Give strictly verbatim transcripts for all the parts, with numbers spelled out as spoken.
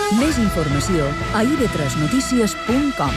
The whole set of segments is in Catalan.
Més informació a i ve tres notícies punt com.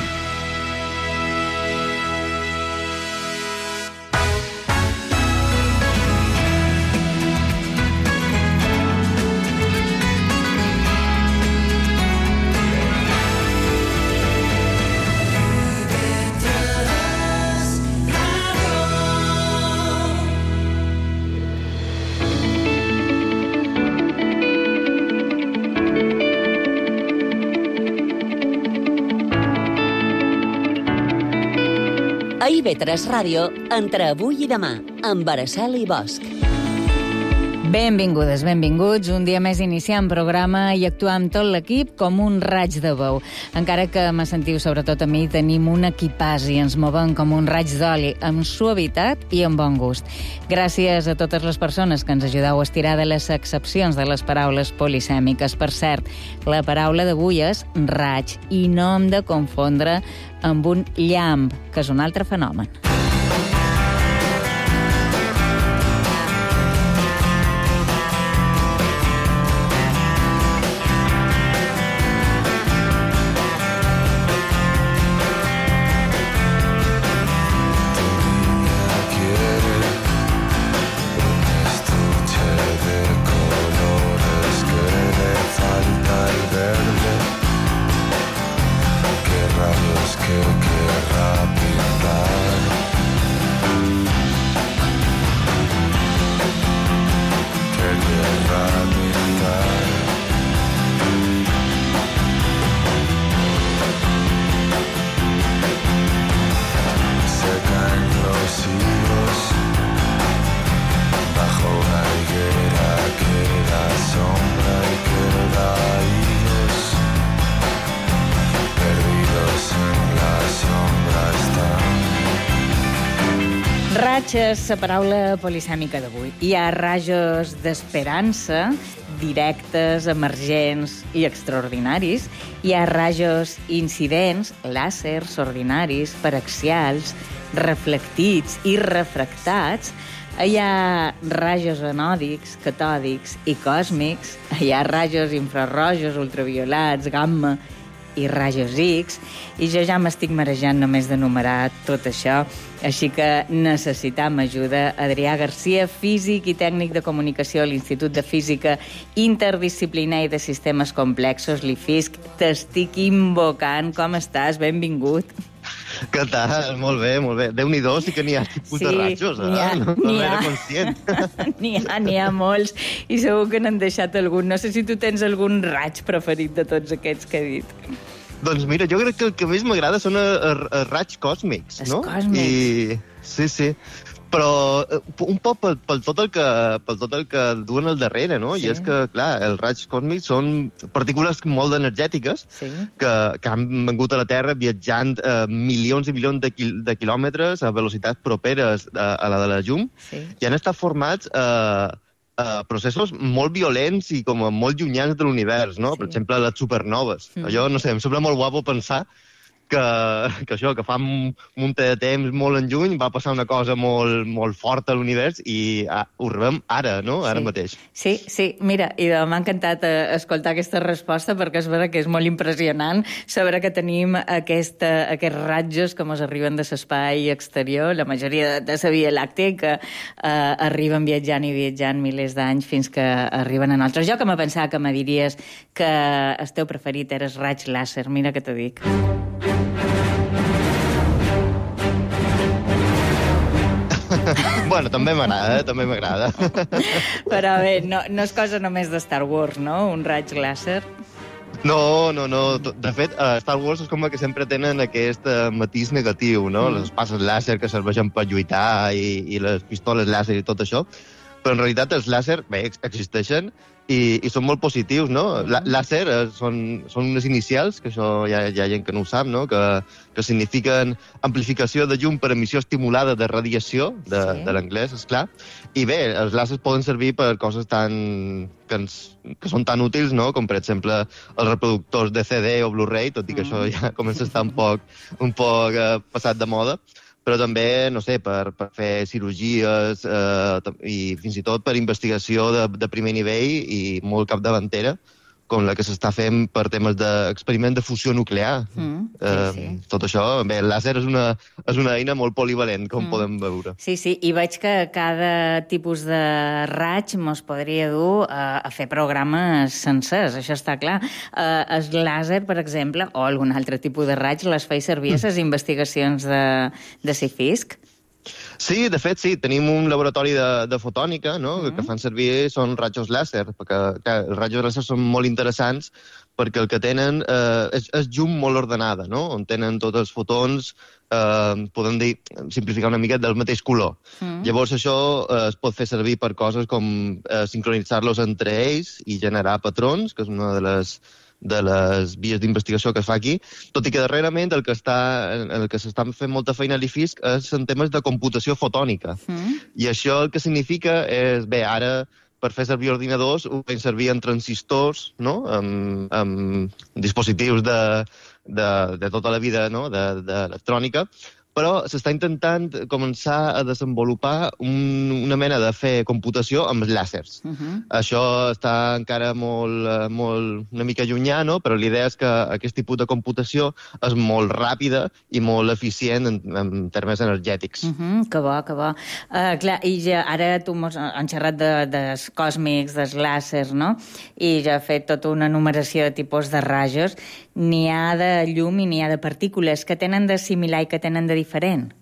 A i ve tres Ràdio, entre avui i demà, amb Araceli Bosch. Benvingudes, benvinguts. Un dia més iniciant programa i actuar amb tot l'equip com un raig de bou. Encara que me sentiu, sobretot a mi, tenim un equipàs i ens movem com un raig d'oli, amb suavitat i amb bon gust. Gràcies a totes les persones que ens ajudeu a estirar de les excepcions de les paraules polisèmiques. Per cert, la paraula d'avui és raig i no hem de confondre amb un llamp, que és un altre fenomen. Raig és la paraula polisèmica d'avui. Hi ha rajos d'esperança, directes, emergents i extraordinaris. Hi ha rajos incidents, làsers ordinaris, paraxials, reflectits i refractats. Hi ha rajos anòdics, catòdics i còsmics. Hi ha rajos infrarrojos, ultraviolats, gamma i rajos X, i jo ja m'estic marejant només d'enumerar tot això, així que necessitam ajuda. Adrià Garcia, físic i tècnic de comunicació a l'Institut de Física Interdisciplinari de Sistemes Complexos, l'I F I S C, t'estic invocant. Com estàs? Benvingut. Què tal? Molt bé, molt bé. Déu-n'hi-do, sí que n'hi ha tipus sí, de ratxos, eh? N'hi ha, no, n'hi no ha. era conscient. N'hi ha, n'hi ha molts, i segur que n'han deixat algun. No sé si tu tens algun raig preferit de tots aquests que he dit. Doncs mira, jo crec que el que més m'agrada són els raigs còsmics, no? Els còsmics. I... Sí, sí. Però un poc pel, pel, tot el que, pel tot el que duen al darrere, no? Sí. I és que, clar, els raigs còsmics són partícules molt energètiques Sí. que, que han vengut a la Terra viatjant eh, milions i milions de, quil de quilòmetres a velocitats properes a, a la de la llum, Sí. i han estat formats eh, Uh, processos molt violents i com a molt llunyans de l'univers, no? Sí. Per exemple, les supernoves. Mm. Allò, no sé, em sembla molt guapo pensar que, que això, que fa un munt de temps molt en lluny va passar una cosa molt, molt forta a l'univers i ah, ho rebem ara, no? Ara Sí. mateix. Sí, sí, mira, i m'ha encantat eh, escoltar aquesta resposta, perquè és vera que és molt impressionant saber que tenim aquesta, aquests ratjos que ens arriben de l'espai exterior, la majoria de, de la Via Làctea, que eh, arriben viatjant i viatjant milers d'anys fins que arriben a nosaltres. Jo que me pensava que me diries que el teu preferit era el raig làser, mira que te dic. Bueno, també m'agrada, eh? També m'agrada. Però bé, no, no és cosa només de Star Wars, no?, un raig làser. No, no, no. De fet, a Star Wars és com que sempre tenen aquest uh, matís negatiu, no? Mm. Les espases làser que serveixen per lluitar i, i les pistoles làser i tot això. Però en realitat els làser, bé, existeixen i, i són molt positius, no? Mm. Làser eh, són, són unes inicials, que això hi ha, hi ha gent que no ho sap, no? Que, que signifiquen amplificació de llum per emissió estimulada de radiació, de, sí. de l'anglès, esclar. I bé, els làsers poden servir per coses tan... que, ens, que són tan útils, no? Com, per exemple, els reproductors de C D o Blu-ray, tot i que mm. això ja comença a estar un poc, un poc eh, passat de moda. Però també, no sé, per, per fer cirurgies eh, i fins i tot per investigació de, de primer nivell i molt capdavantera, com la que s'està fent per temes d'experiment de fusió nuclear. Mm, sí, eh, sí. Tot això, bé, el làser és una, és una eina molt polivalent, com Mm. podem veure. Sí, sí, i veig que cada tipus de raig mos podria dur a, a fer programes sencers, això està clar. Uh, el làser, per exemple, o algun altre tipus de raig, les feia servir a les investigacions de, de Cifisc? Sí, de fet, sí. Tenim un laboratori de, de fotònica, no?, Mm. que, que fan servir són rajos làser, perquè clar, els rajos làser són molt interessants perquè el que tenen eh, és, és llum molt ordenada, no?, on tenen tots els fotons, eh, podem dir, simplificar una mica, del mateix color. Mm. Llavors això eh, es pot fer servir per coses com eh, sincronitzar-los entre ells i generar patrons, que és una de les de les vies d'investigació que es fa aquí, tot i que darrerament el que està, el que s'està fent molta feina a l'I F I S C és en temes de computació fotònica. Mm. I això el que significa és, bé, ara per fer servir ordinadors ho fem servir en transistors, no?, amb, amb dispositius de, de, de tota la vida, no?, d'electrònica, però s'està intentant començar a desenvolupar un, una mena de fer computació amb làsers. Uh -huh. Això està encara molt, molt, una mica llunyà, no?, però l'idea és que aquest tipus de computació és molt ràpida i molt eficient en, en termes energètics. Uh -huh, que bo, que bo. Uh, clar, i ja ara tu mos han xerrat de, dels còsmics, dels làsers, no? I ja ha fet tota una numeració de tipus de rajos. N'hi ha de llum i n'hi ha de partícules. Que tenen de similar i que tenen de diferent?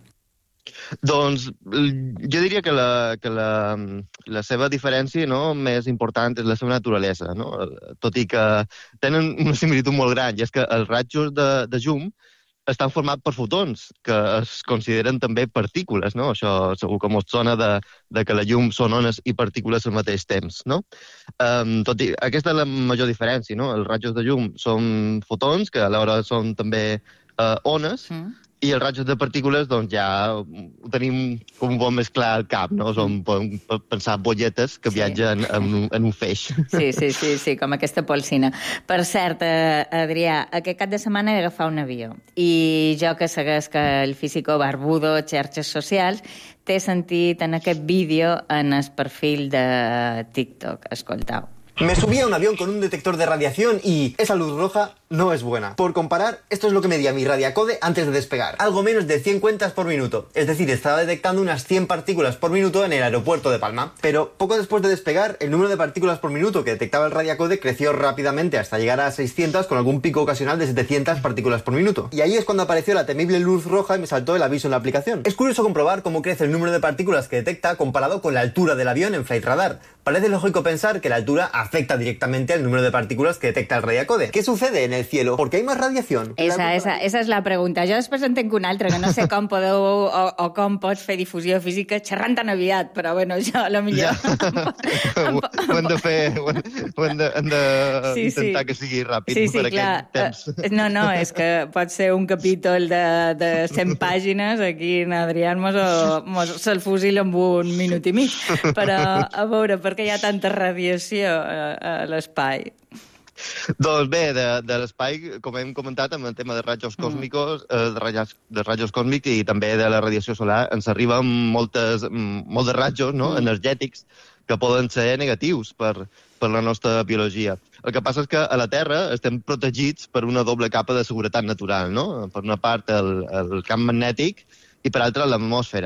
Doncs jo diria que la, que la, la seva diferència, no, més important és la seva naturalesa, no? Tot i que tenen una similitud molt gran, i és que els rajos de, de llum estan formats per fotons, que es consideren també partícules, no? Això segur que mos sona de, de que la llum són ones i partícules al mateix temps, no? Um, tot i, aquesta és la major diferència, no? Els rajos de llum són fotons, que alhora són també uh, ones, mm. i els rajos de partícules, doncs ja ho tenim com un bon més clar al cap, no? Són, podem pensar, bolletes que viatgen sí. en, un, en un feix. Sí, sí, sí, sí, com aquesta polsina. Per cert, eh, Adrià, aquest cap de setmana he d'agafar un avió. I jo que segueix que el físico barbudo, xarxes socials, t'he sentit en aquest vídeo en el perfil de TikTok. Escoltau. Me subí a un avión con un detector de radiación y esa luz roja no es buena. Por comparar, esto es lo que medía mi radiacode antes de despegar. Algo menos de cien cuentas por minuto. Es decir, estaba detectando unas cien partículas por minuto en el aeropuerto de Palma. Pero poco después de despegar, el número de partículas por minuto que detectaba el radiacode creció rápidamente hasta llegar a seiscientas, con algún pico ocasional de setecientas partículas por minuto. Y ahí es cuando apareció la temible luz roja y me saltó el aviso en la aplicación. Es curioso comprobar cómo crece el número de partículas que detecta comparado con la altura del avión en Flight Radar. Parece lógico pensar que la altura afecta directamente al número de partículas que detecta el radiacode. ¿Qué sucede en el cielo? ¿Por qué hay más radiación? Esa, esa, esa és la pregunta. Jo després en tenc una altra, que no sé com podeu o, o com pots fer difusió física xerrant tan aviat, però bueno, jo a lo millor... Ja. Ho, ho hem de fer, ho hem, ho hem de, hem de sí, intentar sí. que sigui ràpid sí, sí, per clar. aquest temps. No, no, és que pot ser un capítol de, de cent pàgines, aquí en Adrià mos, mos se'l fusila en un minut i mig, però a veure, per què hi ha tanta radiació a, a l'espai? Doncs bé, de, de l'espai, com hem comentat, amb el tema de rajos còsmicos, mm. eh, de, rajos, de rajos còsmics i també de la radiació solar, ens arriben moltes, molts de rajos, no?, mm. energètics que poden ser negatius per, per la nostra biologia. El que passa és que a la Terra estem protegits per una doble capa de seguretat natural, no? Per una part el, el camp magnètic i per altra l'atmosfera.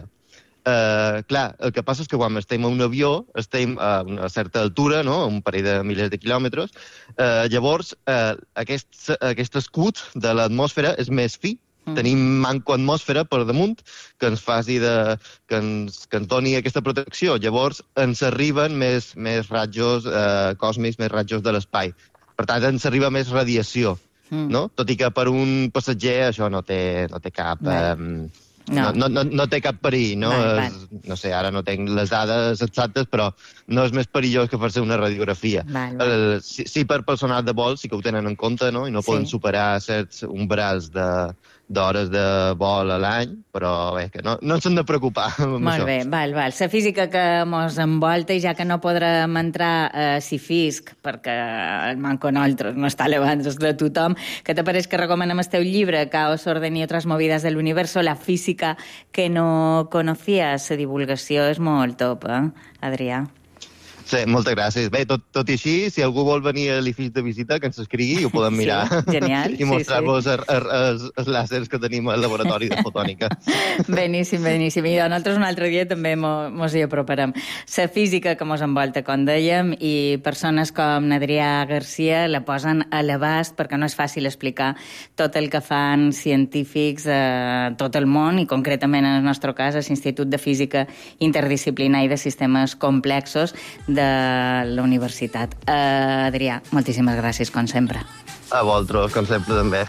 Uh, clar, el que passa és que quan estem a un avió, estem a una certa altura, no?, un parell de milers de quilòmetres, uh, llavors uh, aquest, aquest escut de l'atmosfera és més fi. Mm. Tenim manco atmosfera per damunt que ens faci de, que, ens, que ens doni aquesta protecció. Llavors ens arriben més, més rajos uh, còsmics, més rajos de l'espai. Per tant, ens arriba més radiació, mm. no? Tot i que per un passatger això no té, no té cap... Um, No. No, no, no té cap perill, no? Val, val. És, no sé, ara no tenc les dades exactes, però no és més perillós que fer-se una radiografia. Val, val. El, sí, sí, per personal de vol sí que ho tenen en compte, no? I no sí. poden superar certs umbrals de d'hores de vol a l'any, però bé, que no, no ens hem de preocupar amb Molt això. bé, val, val. La física que mos envolta, i ja que no podrem entrar a Cifisc, perquè el manco nosaltres no està elevant de tothom, que te pareix que recomanem el teu llibre, Caos, orden y otras movidas del universo, la física que no conocías? La divulgació és molt top, eh, Adrià? Sí, moltes gràcies. Bé, tot, tot i així, si algú vol venir a l'edifici de visita, que ens escrigui i ho podem mirar. Sí, genial. I mostrar-vos sí, sí. els, els làsers que tenim al laboratori de fotònica. Beníssim, beníssim. I nosaltres un altre dia també mos hi aproparem. La física que mos envolta, com dèiem, i persones com Adrià Garcia la posen a l'abast perquè no és fàcil explicar tot el que fan científics a tot el món i concretament en el nostre cas a l'Institut de Física Interdisciplinari de Sistemes Complexos de la universitat. Uh, Adrià, moltíssimes gràcies, com sempre. A vosaltres, com sempre, també.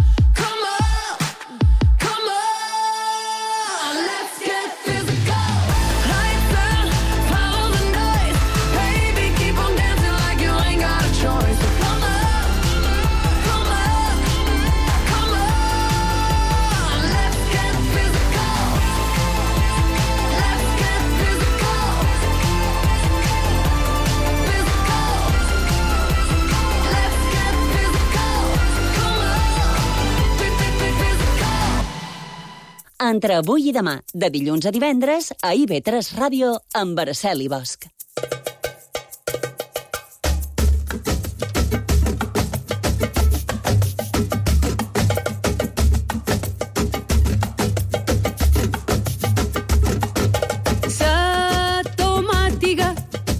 Entre avui i demà, de dilluns a divendres, a I V tres Ràdio, amb Araceli Bosch. La tomàtiga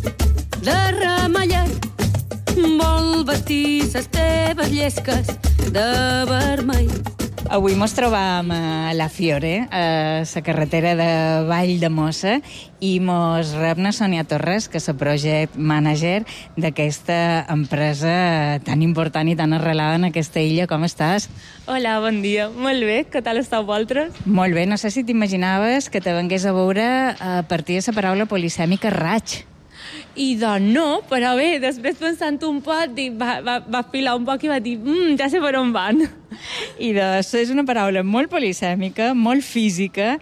de ramellet vol vestir ses teves llesques de vermell. Avui mos trobam a La Fiore, a la carretera de Vall de Mossa, i mos rep na Sònia Torres, que és la project manager d'aquesta empresa tan important i tan arrelada en aquesta illa. Com estàs? Hola, bon dia. Molt bé. Què tal esteu vosaltres? Molt bé. No sé si t'imaginaves que te vengués a veure a partir de la paraula polisèmica raig. I doncs no, però bé, després pensant un poc, va, va, va filar un poc i va dir, mmm, ja sé per on van. I doncs és una paraula molt polisèmica, molt física,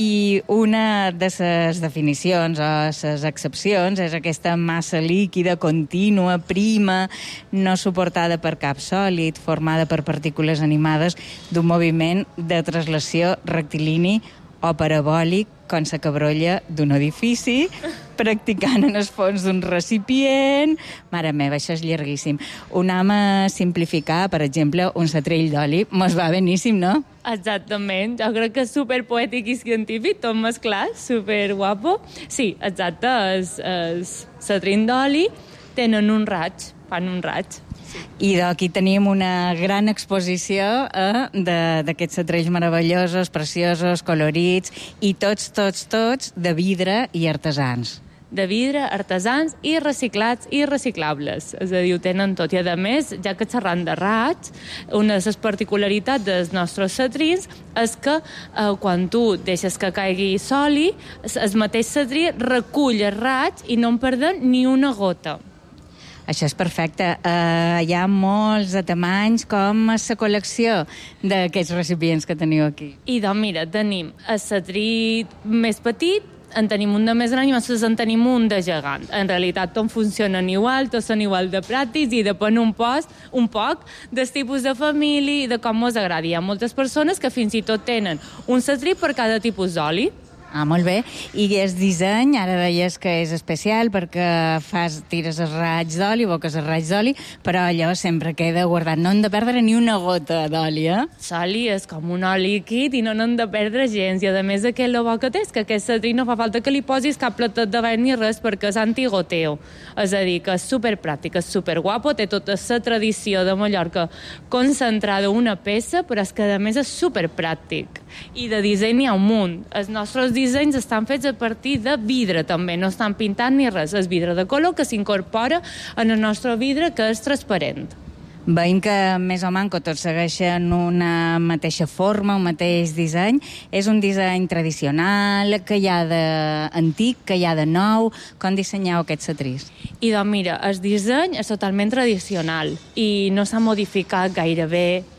i una de les definicions o les excepcions és aquesta massa líquida, contínua, prima, no suportada per cap sòlid, formada per partícules animades d'un moviment de traslació rectilini o parabòlic, com la cabrolla d'un edifici, practicant en el fons d'un recipient... Mare meva, això és llarguíssim. Ho anem a simplificar, per exemple, un setrill d'oli. Mos va beníssim, no? Exactament. Jo crec que és superpoètic i científic, tot mesclat, superguapo. Sí, exacte. Els, els setrill d'oli tenen un raig, fan un raig. I aquí tenim una gran exposició eh, d'aquests setrells meravellosos, preciosos, colorits, i tots, tots, tots de vidre i artesans. De vidre, artesans i reciclats i reciclables. És a dir, ho tenen tot. I a més, ja que xerrant de raig, una de les particularitats dels nostres setrills és que eh, quan tu deixes que caigui soli, el mateix setrill recull el raig i no en perden ni una gota. Això és perfecte. Uh, hi ha molts de tamanys. Com és la col·lecció d'aquests recipients que teniu aquí? I doncs mira, tenim el setrill més petit, en tenim un de més gran i nosaltres en tenim un de gegant. En realitat tots funcionen igual, tots són igual de pràctics i depèn un, post, un poc del tipus de família i de com us agradi. Hi ha moltes persones que fins i tot tenen un setrill per cada tipus d'oli. Ah, molt bé. I el disseny, ara deies que és especial perquè fas, tires els raigs d'oli, boques els raigs d'oli, però allò sempre queda guardat. No hem de perdre ni una gota d'oli, eh? L'oli és com un oli líquid i no n'hem de perdre gens. I a més aquest lo bo que té és que aquest setrill no fa falta que li posis cap platet de vent ni res perquè és antigoteo. És a dir, que és superpràctic, és superguapo, té tota la tradició de Mallorca concentrada una peça, però és que a més és superpràctic. I de disseny n'hi ha un munt. Els nostres dissenys estan fets a partir de vidre, també. No estan pintant ni res. És vidre de color que s'incorpora en el nostre vidre, que és transparent. Veiem que més o manco tots segueixen una mateixa forma, un mateix disseny. És un disseny tradicional, que hi ha d'antic, que hi ha de nou. Com dissenyeu aquests setrills? I doncs mira, el disseny és totalment tradicional i no s'ha modificat gairebé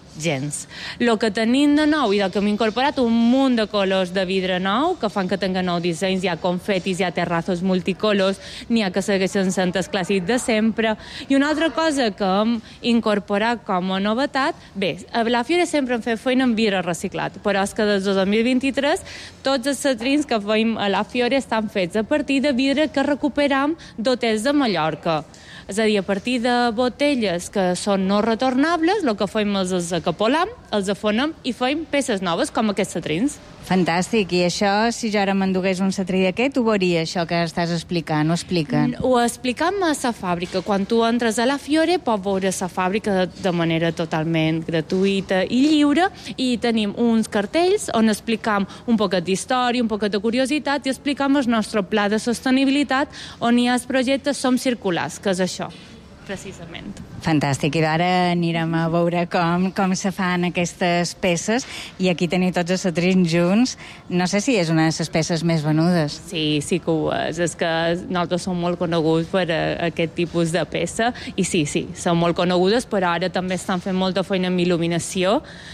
gens. El que tenim de nou i del que hem incorporat un munt de colors de vidre nou que fan que tinguin nous dissenys, hi ha confetis, hi ha terrazos multicolors, n'hi ha que segueixen sent el clàssic de sempre. I una altra cosa que hem incorporat com a novetat, bé, a la Fiore sempre hem fet feina amb vidre reciclat, però és que des del dos mil vint-i-tres tots els cetrins que fem a la Fiore estan fets a partir de vidre que recuperam d'hotels de Mallorca. És a dir, a partir de botelles que són no retornables, el que fem és els acapolam, els afonem i fem peces noves, com aquests cetrins. Fantàstic. I això, si jo ara m'endugués un cetrí d'aquest, ho veuria, això que estàs explicant, ho expliquen? Ho explicam a la fàbrica. Quan tu entres a la Fiore, pots veure la fàbrica de, de manera totalment gratuïta i lliure, i tenim uns cartells on explicam un poquet d'història, un poquet de curiositat, i explicam el nostre pla de sostenibilitat, on hi ha el projecte Som Circulars, que és això, precisament. Fantàstic, i ara anirem a veure com, com se fan aquestes peces, i aquí teniu tots els cetrins junts. No sé si és una de les peces més venudes. Sí, sí que ho és. És que nosaltres som molt coneguts per a, aquest tipus de peça, i sí, sí, són molt conegudes, però ara també estan fent molta feina amb il·luminació,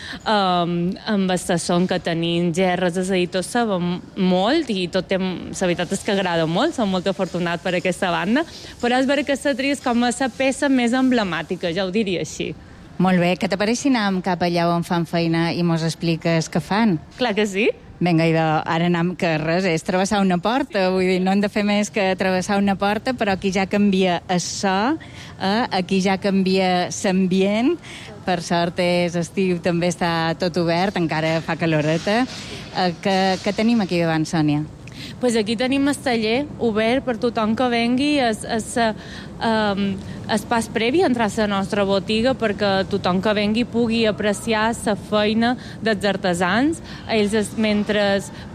um, amb el son que tenim gerres, és a dir, tot saben molt, i tot té, la veritat és que agrada molt, som molt afortunats per aquesta banda, però és veritat que el cetrí és com la peça més emblemàtica, ja ho diria així. Molt bé, què te pareix si anem cap allà on fan feina i mos expliques què fan? Clar que sí. Vinga, idò, ara anem, que res, és travessar una porta, vull dir, no hem de fer més que travessar una porta, però aquí ja canvia el so, eh? Aquí ja canvia l'ambient, per sort és estiu, també està tot obert, encara fa caloreta. Eh, què, què tenim aquí davant, Sònia? Pues aquí tenim el taller obert per tothom que vengui, es, es, um, es pas previ a entrar a la nostra botiga perquè tothom que vengui pugui apreciar la feina dels artesans. Ells, mentre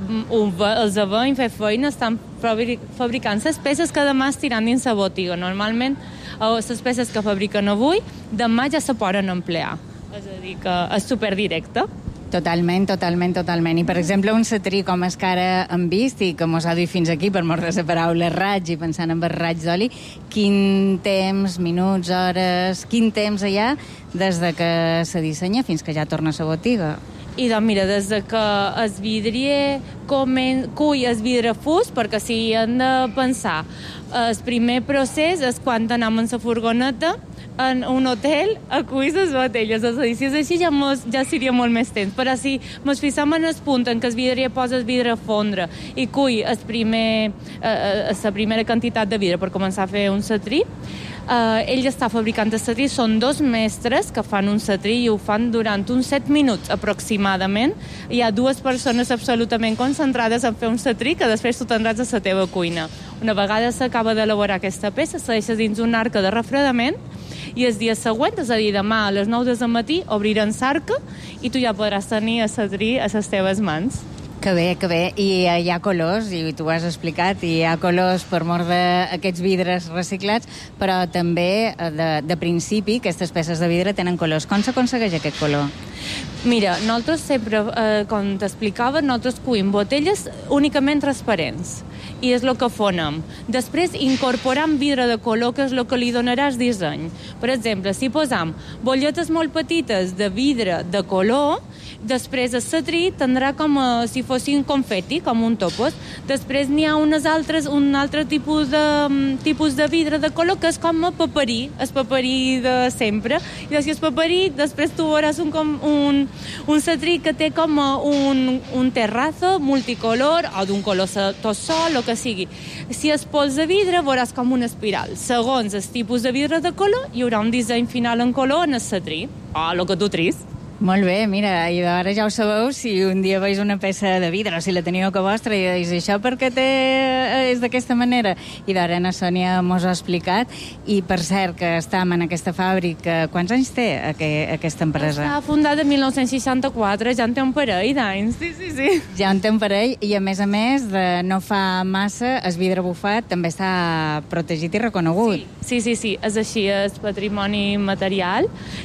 els veiem fer feina, estan fabricant les peces que demà estiran dins la botiga. Normalment, les peces que fabriquen avui, demà ja se poden emplear. És a dir, que és superdirecte. Totalment, totalment, totalment. I, per exemple, un cetrí com el que ara hem vist i que mos ha dit fins aquí, per mort de la paraula raig i pensant en el raig d'oli, quin temps, minuts, hores, quin temps hi ha des de que se dissenya fins que ja torna a la botiga? I doncs mira, des de que el vidrier comen... cull el vidre fus, perquè si hem de pensar, el primer procés és quan anem en la furgoneta en un hotel a cuir les botelles. És a dir, si és així ja, mos, ja seria molt més temps. Però si ens fixem en el punt en què el vidrier posa el vidre a fondre i cull el primer, eh, la primera quantitat de vidre per començar a fer un cetrí, Uh, ell està fabricant el cetrí, són dos mestres que fan un cetrí i ho fan durant uns set minuts aproximadament. Hi ha dues persones absolutament concentrades en fer un cetrí que després tu tindràs a la teva cuina. Una vegada s'acaba d'elaborar aquesta peça, se deixa dins una arca de refredament i el dia següent, és a dir, demà a les nou del matí, obriran l'arca i tu ja podràs tenir el cetrí a les teves mans. Que bé, que bé. I hi ha colors, i tu ho has explicat, i hi ha colors per mort d'aquests vidres reciclats, però també de, de principi aquestes peces de vidre tenen colors. Com s'aconsegueix aquest color? Mira, nosaltres sempre, eh, com t'explicava, nosaltres cuim botelles únicament transparents i és el que fonem. Després incorporam vidre de color, que és el que li donaràs disseny. Per exemple, si posam bolletes molt petites de vidre de color, després el cetrí tindrà com a, si fossin confeti, com un topos. Després n'hi ha unes altres, un altre tipus de, tipus de vidre de color que és com a paperí, el paperí de sempre. I si és paperí, després tu veuràs un, com, un, un cetrí que té com a un, un terrazo multicolor o d'un color tot sol, o que sigui. Si és pols de vidre, veuràs com una espiral. Segons el tipus de vidre de color, hi haurà un disseny final en color en el cetrí, o el que tu tris. Molt bé, mira, i ara ja ho sabeu, si un dia veus una peça de vidre, o si la teniu a casa vostra, i dius, això perquè té... és d'aquesta manera? I d'ara na Sònia mos ha explicat, i per cert que estem en aquesta fàbrica, quants anys té aquesta empresa? Està fundada en mil nou-cents seixanta-quatre, ja en té un parell d'anys, sí, sí, sí. Ja en té un parell, i a més a més, de no fa massa, el vidre bufat també està protegit i reconegut. Sí, sí, sí, sí. És així, és patrimoni material,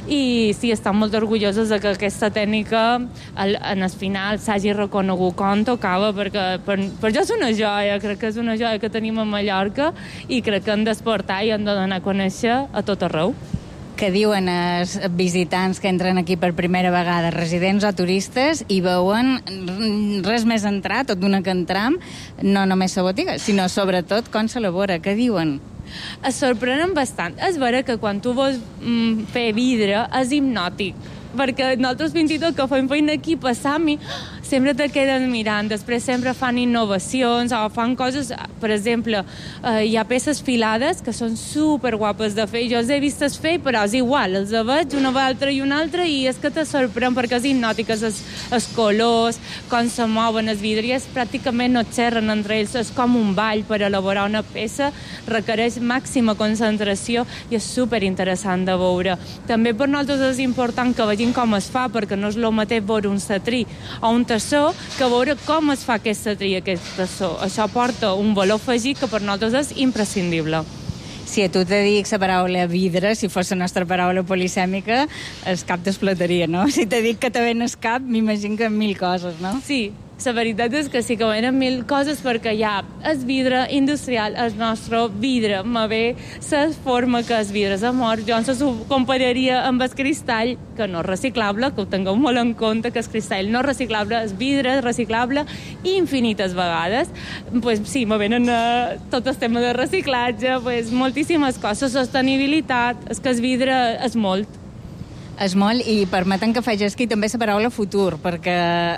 i sí, estan molt orgullosos de que aquesta tècnica en el final s'hagi reconegut com tocava, perquè per, per jo és una joia, crec que és una joia que tenim a Mallorca i crec que hem d'exportar i hem de donar a conèixer a tot arreu. que diuen els visitants que entren aquí per primera vegada, residents o turistes, i veuen res més entrar, tot d'una que entram, no només la botiga, sinó sobretot com s'elabora. Què diuen? Es sorprenen bastant. És vera que quan tu vols mm, fer vidre és hipnòtic, perquè nosaltres fins i tot que fem feina aquí a Sami sempre te queden mirant, després sempre fan innovacions o fan coses, per exemple, eh, hi ha peces filades que són superguapes de fer, jo els he vistes fer, però és igual, els veig una altra i una altra i és que te sorprèn perquè és hipnòtic, els, els colors, com se mouen els vidres, pràcticament no xerren entre ells, és com un ball per elaborar una peça, requereix màxima concentració i és superinteressant de veure. També per nosaltres és important que vegin com es fa, perquè no és el mateix veure un setrí o un tassó que veure com es fa aquest setrí i aquest tassó. Això porta un valor afegit que per nosaltres és imprescindible. Si a tu te dic la paraula vidre, si fos la nostra paraula polisèmica, el cap t'explotaria, no? Si te dic que te ven el cap, m'imagino que mil coses, no? Sí, la veritat és que sí que venen mil coses perquè hi ha el vidre industrial, el nostre vidre, me ve la forma que el vidre és amor. Jo ens ho compararia amb el cristall, que no és reciclable, que ho tingueu molt en compte, que el cristall no és reciclable, el vidre és reciclable infinites vegades. Pues sí, me venen uh, tot el tema de reciclatge, pues, moltíssimes coses, sostenibilitat, és que el vidre és molt. És molt, i permeten que faci aquí també la paraula futur, perquè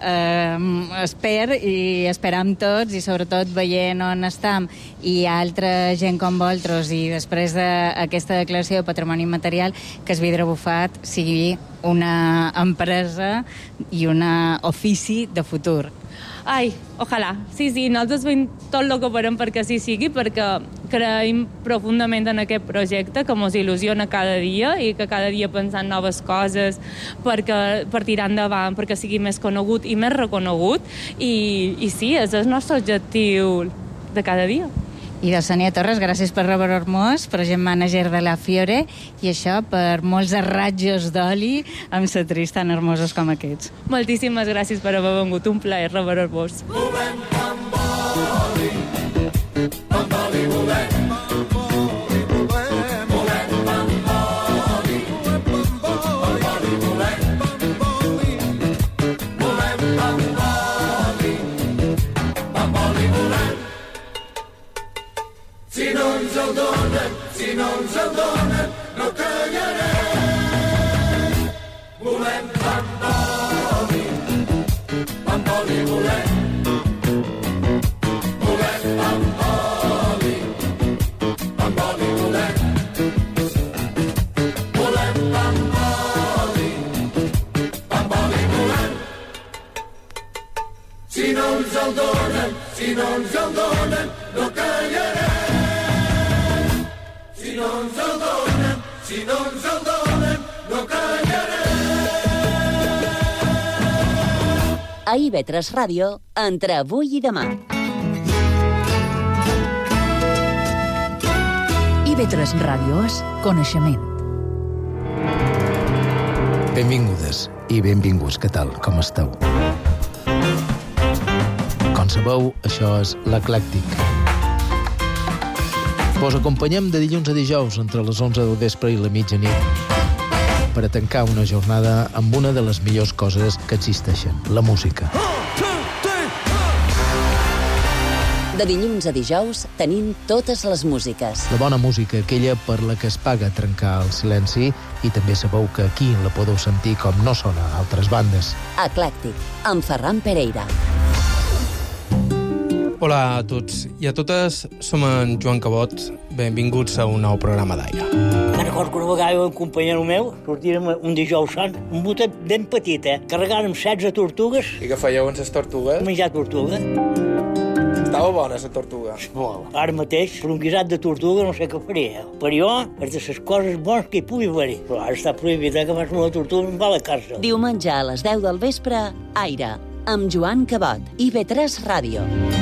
eh, esper i esperam tots, i sobretot veient on estem, i altra gent com vosaltres, i després d'aquesta declaració de patrimoni material, que el vidre bufat sigui una empresa i un ofici de futur. Ai, ojalà. Sí, sí, nosaltres fem tot el que podem perquè així sigui, perquè creiem profundament en aquest projecte, que ens il·lusiona cada dia i que cada dia pensant noves coses perquè, per tirar endavant, perquè sigui més conegut i més reconegut. I, i sí, és el nostre objectiu de cada dia. I de Sonia Torres, gràcies per rebre-nos, project manager de la Fiore, i això per molts arratjos d'oli amb setris tan hermosos com aquests. Moltíssimes gràcies per haver vengut, un plaer rebre-vos. Volem Pamboli, Pamboli volem, Pamboli volem, volem Pamboli, Pamboli volem, Pamboli, volem Pamboli, Pamboli volem. Si no ens el donen, si no ens el donen, no callarem. Volem Pamboli, Pamboli volem. Volem Pamboli, Pamboli volem. Volem Pamboli, Pamboli volem. Si no ens el donen, si no ens el donen, no callarem. Si no ens el donen, si no ens el donen, no callarem. A I V tres Ràdio, entre avui i demà. I V tres Ràdio és coneixement. Benvingudes i benvinguts, què tal, com esteu? Com sabeu, això és l'Eclèctic. Vos acompanyem de dilluns a dijous entre les onze del vespre i la mitjanit per a tancar una jornada amb una de les millors coses que existeixen, la música. De dilluns a dijous tenim totes les músiques. La bona música, aquella per la que es paga trencar el silenci, i també sabeu que aquí la podeu sentir com no sona a altres bandes. Eclèctic, amb Ferran Pereira. Hola a tots i a totes, som en Joan Cabot, benvinguts a un nou programa d'Aire. Me'n recordo que una vegada un companyero meu sortirem un dijous sant, un botet ben petit, eh? Carregàrem setze tortugues. I què fèieu amb les tortugues? Menjar tortuga. Estava bona, la tortuga. Molt. Ara mateix, per un guisat de tortuga no sé què faria. Per jo, és de les coses bones que hi pugui haver-hi. Però ara està prohibit, eh, que fas una tortuga i em va a la càrcel. Diumenge a les deu del vespre, Aire, amb Joan Cabot, I V tres Ràdio.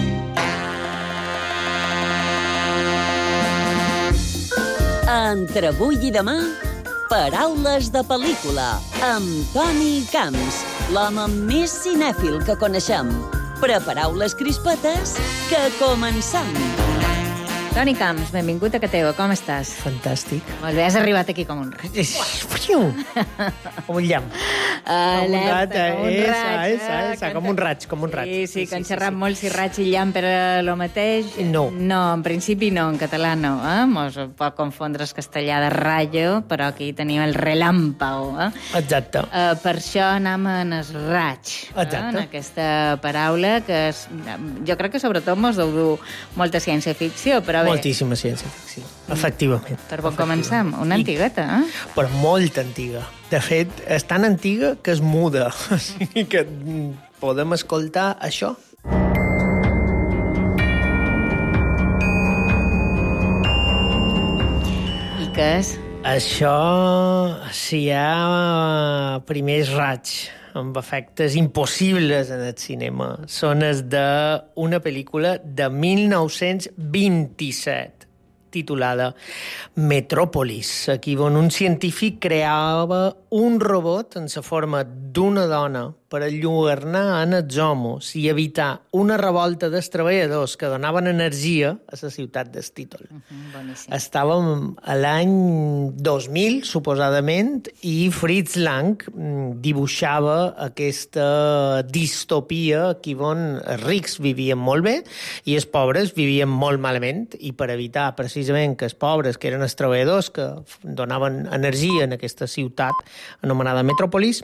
Entre avui i demà, paraules de pel·lícula, amb Toni Camps, l'home més cinèfil que coneixem. Prepareu les crispetes, que comencem! Toni Camps, benvingut a Cateo, com estàs? Fantàstic. Molt bé, has arribat aquí com un raig. Com un llamp. Alerta, com un Esa, raig. esa, esa, com un raig, com un raig. Sí, sí, que han xerrat molt si raig i llamp era lo mateix. No. No, en principi no, en català no. Eh? Mos pot confondre el castellà de rayo, però aquí tenim el relàmpago. Eh? Exacte. Uh, per això anem en el raig. Exacte. Eh? En aquesta paraula que és, jo crec que sobretot mos deu dur molta ciència-ficció, però bé. Moltíssima ciència-ficció, efectivament. Per on comencem? Una antigueta, eh? Però molt antiga. De fet, és tan antiga que és muda. O sigui que podem escoltar això. I què és? Això, si hi ha primers raigs amb efectes impossibles en el cinema, són els d'una pel·lícula de mil nou-cents vint-i-set, titulada Metròpolis, aquí on un científic creava un robot en la forma d'una dona per enlluernar en els homes i evitar una revolta dels treballadors que donaven energia a la ciutat d'Estítol. Uh-huh, Estàvem a l'any dos mil, suposadament, i Fritz Lang dibuixava aquesta distopia aquí on els rics vivien molt bé i els pobres vivien molt malament, i per evitar precisament que els pobres, que eren els treballadors que donaven energia en aquesta ciutat anomenada Metròpolis,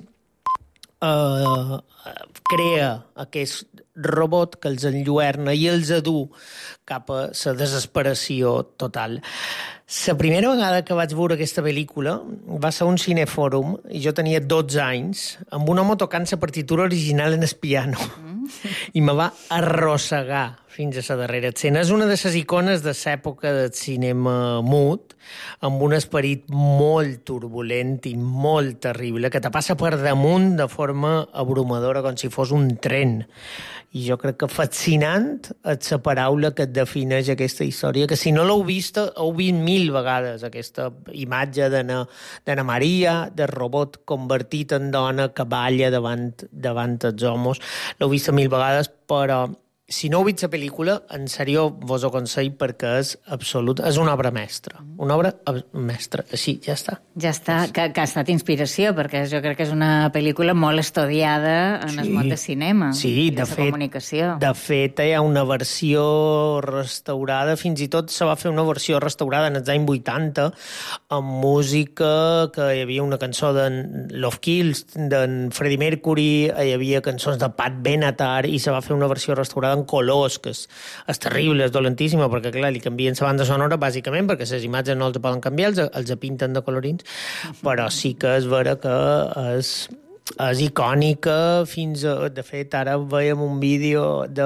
Uh, crea aquest robot que els enlluerna i els adú cap a la desesperació total. La primera vegada que vaig veure aquesta pel·lícula va ser un cinefòrum, i jo tenia dotze anys, amb un home tocant la partitura original en el piano. I me va arrossegar fins a la darrera escena. És una de les icones de l'època del cinema mut, amb un esperit molt turbulent i molt terrible, que te passa per damunt de forma abrumadora, com si fos un tren. I jo crec que fascinant és la paraula que et defineix aquesta història, que si no l'heu vista, heu vist mil vegades aquesta imatge d'Anna Maria, del robot convertit en dona que balla davant, davant els homes. L'heu vista mil vegades, però si no heu vist la pel·lícula, en sèrio vos ho aconsell perquè és absolut, és una obra mestra. Una obra mestra. Així, ja està. Ja està, que, que ha estat inspiració, perquè jo crec que és una pel·lícula molt estudiada en sí. el món de cinema. Sí, de, de fet, comunicació. De fet, hi ha una versió restaurada, fins i tot se va fer una versió restaurada en els anys vuitanta, amb música, que hi havia una cançó de Love Kills, d'en Freddie Mercury, hi havia cançons de Pat Benatar, i se va fer una versió restaurada en colors, que és, és terrible, és dolentíssima, perquè clar, li canvien la banda sonora bàsicament perquè les imatges no els poden canviar, els, els pinten de colorins, però sí que és vera que és, és icònica fins a... De fet, ara veiem un vídeo de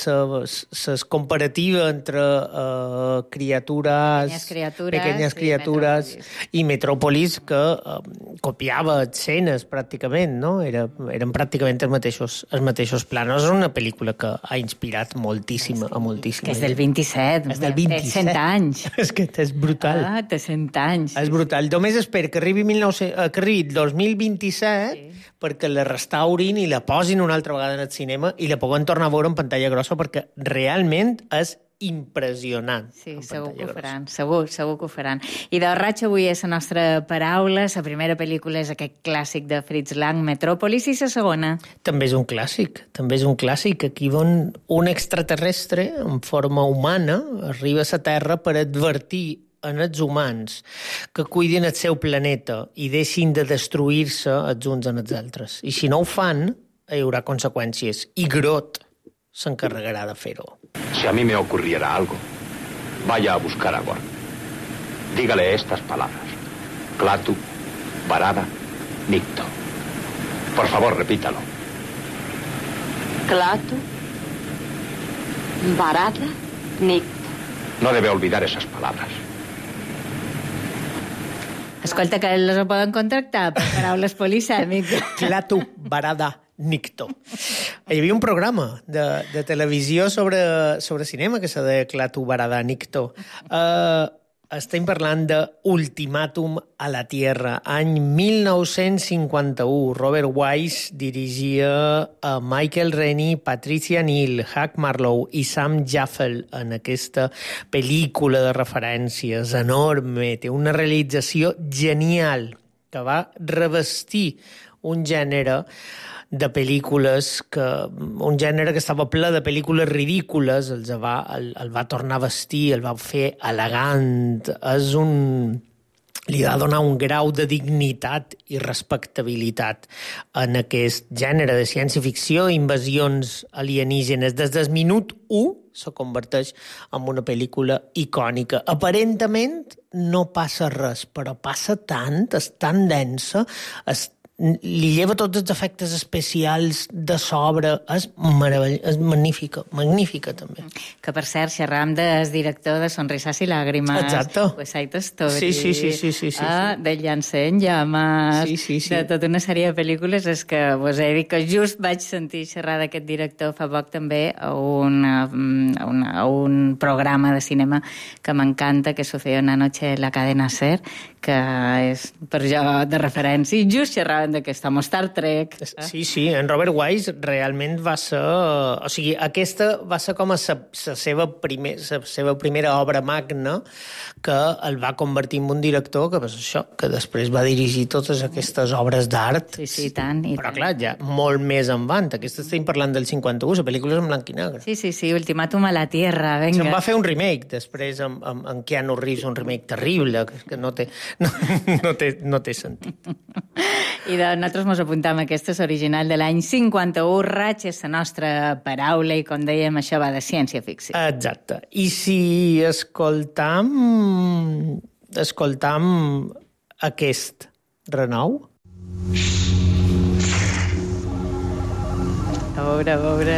la comparativa entre uh, criatures... Pequeñas criatures, pequeñas criatures i Metròpolis, que uh, copiava escenes pràcticament, no? Era, eren pràcticament els mateixos, els mateixos planos. És una pel·lícula que ha inspirat moltíssima, a moltíssima. Que és del vint-i-set. És del vint-i-set. Té cent anys. És que és brutal. Ah, té cent anys. És brutal. Només espero que arribi, mil nou-cents, que arribi dos mil vint-i-set, sí, perquè la restaurin i la posin una altra vegada en el cinema i la puguem tornar a veure en pantalla grossa, perquè realment és impressionant. Sí, segur que ho faran, segur, segur que ho faran. I de raig avui és la nostra paraula. La primera pel·lícula és aquest clàssic de Fritz Lang, Metròpolis, i la segona? També és un clàssic, també és un clàssic. Aquí on un extraterrestre en forma humana arriba a la Terra per advertir en els humans que cuidin el seu planeta i deixin de destruir-se els uns en els altres. I si no ho fan, hi haurà conseqüències. I Groot s'encarregarà de fer-ho. Si a mí me ocurriera algo, vaya a buscar agua. Dígale estas palabras. Clatu, Barada, Nicto. Por favor, repítalo. Clatu, Barada, Nicto. No debe olvidar esas palabras. Escolta, que les poden contractar per paraules polisèmiques. Clatu, Barada, Nicto. Hi havia un programa de, de televisió sobre, sobre cinema que se deia Clatu, Barada, Nicto. Uh, estem parlant de Ultimàtum a la Tierra. Any mil nou-cents cinquanta-u, Robert Wise dirigia a Michael Rennie, Patricia Neal, Hugh Marlowe i Sam Jaffel en aquesta pel·lícula de referències enorme. Té una realització genial que va revestir un gènere de pel·lícules, que, un gènere que estava ple de pel·lícules ridícules, els va, el, el va tornar a vestir, el va fer elegant. És un... li va donar un grau de dignitat i respectabilitat en aquest gènere de ciència-ficció, invasions alienígenes. Des del minut u se converteix en una pel·lícula icònica. Aparentment no passa res, però passa tant, és tan densa, és li lleva tots els efectes especials de sobre. És meravell... és magnífica, magnífica també. Que, per cert, xerram del director de Sonrisas i Lágrimas. Exacte. West Side Story. Sí, sí, sí, sí, sí, sí. Ah, de Llancer en llames. Sí, sí, sí. De tota una sèrie de pel·lícules. És que vos he dit que just vaig sentir xerrar d'aquest director fa poc també a, una, a, una, a un programa de cinema que m'encanta, que Sucedió una noche en la cadena SER, que és per jo de referència. I just xerraven d'aquesta, amb Star Trek. Eh? Sí, sí, en Robert Wise realment va ser... O sigui, aquesta va ser com a sa, sa, seva, primer, sa seva primera obra magna, que el va convertir en un director que, pues, això, que després va dirigir totes aquestes obres d'art. Sí, sí, tant. I Però, tant. clar, ja molt més en avant. Aquesta estem parlant del cinquanta-u, la pel·lícula és en blanc i negre. Sí, sí, sí, Ultimàtum a la Tierra, venga. Se'n va fer un remake després amb, amb, amb Keanu Reeves, un remake terrible, que, que no, té, no, no, té, no té sentit. I de nosaltres mos apuntam, aquesta és original de l'any cinquanta-u, Raig és la nostra paraula i, com dèiem, això va de ciència-ficció. Exacte. I si escoltam... escoltam aquest renou? A veure, a veure...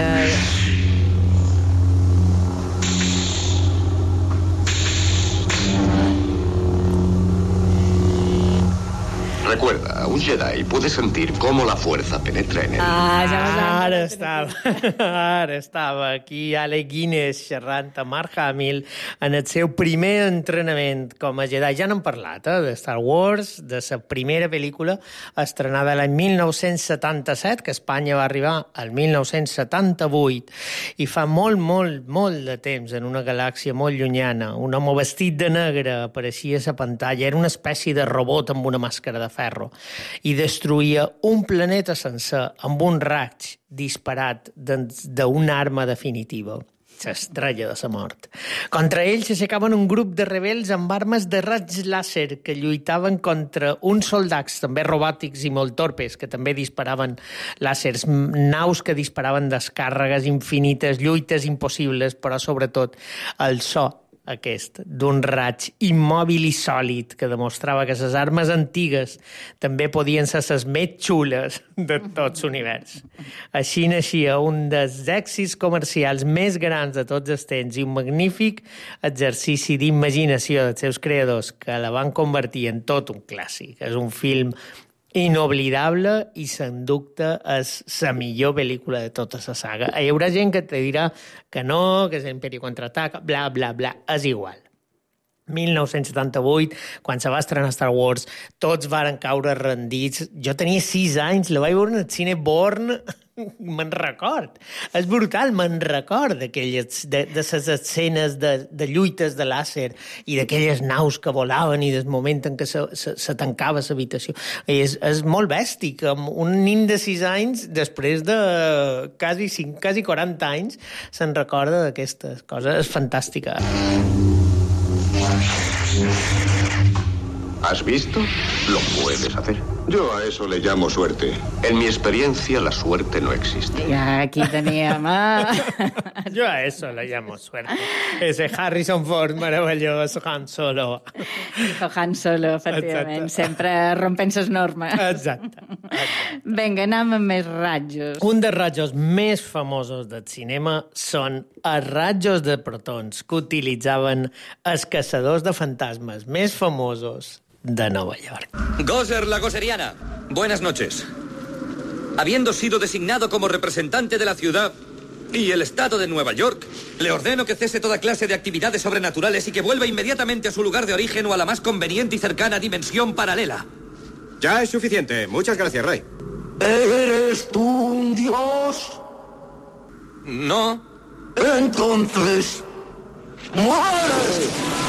Recuerda, un Jedi puede sentir cómo la fuerza penetra en él. Ah, ja vas a... Ara estava, ara estava aquí Alec Guinness xerrant a Mark Hamill en el seu primer entrenament com a Jedi. Ja n'hem parlat, eh, de Star Wars, de la primera pel·lícula estrenada l'any mil nou-cents setanta-set, que a Espanya va arribar al mil nou-cents setanta-vuit, i fa molt, molt, molt de temps, en una galàxia molt llunyana, un home vestit de negre apareixia a la pantalla, era una espècie de robot amb una màscara de ferro, i destruïa un planeta sencer amb un raig disparat d'una arma definitiva, l'estrella de la mort. Contra ells s'aixecaven un grup de rebels amb armes de raigs làser que lluitaven contra uns soldats també robòtics i molt torpes que també disparaven làsers, naus que disparaven descàrregues infinites, lluites impossibles, però sobretot el so aquest, d'un raig immòbil i sòlid que demostrava que les armes antigues també podien ser les més xules de tot l'univers. Així naixia un dels èxits comercials més grans de tots els temps i un magnífic exercici d'imaginació dels seus creadors que la van convertir en tot un clàssic. És un film inoblidable i, sens dubte, és la millor pel·lícula de tota la saga. Hi haurà gent que te dirà que no, que és l'Imperi contraataca, bla, bla, bla, és igual. mil nou-cents setanta-vuit, quan se va estrenar Star Wars, tots varen caure rendits. Jo tenia sis anys, la vaig veure en el cine Born, me'n record. És brutal, me'n record d'aquelles, de, de les escenes de, de lluites de làser i d'aquelles naus que volaven i del moment en què se, se, se tancava l'habitació. És, és molt bèstic. Un nin de sis anys, després de quasi, cinc, quasi quaranta anys, se'n recorda d'aquestes coses. És fantàstica. ¿Has visto? Lo puedes hacer. Yo a eso le llamo suerte. En mi experiencia, la suerte no existe. Ja, aquí teníem... Ah. Jo a eso le llamo suerte. Ese Harrison Ford meravellós, Han Solo. Hijo Han Solo, efectivament. Exacte. Sempre rompent les normes. Exacte. Exacte. Vinga, anem amb més ratjos. Un dels ratjos més famosos del cinema són els ratjos de protons que utilitzaven els caçadors de fantasmes més famosos de Nova York. Gozer la Goseriana, buenas noches. Habiendo sido designado como representante de la ciudad, y el Estado de Nueva York. Le ordeno que cese toda clase de actividades sobrenaturales y que vuelva inmediatamente a su lugar de origen o a la más conveniente y cercana dimensión paralela. Ya es suficiente. Muchas gracias, Rey. ¿Eres tú un dios? No. Entonces, ¡muere!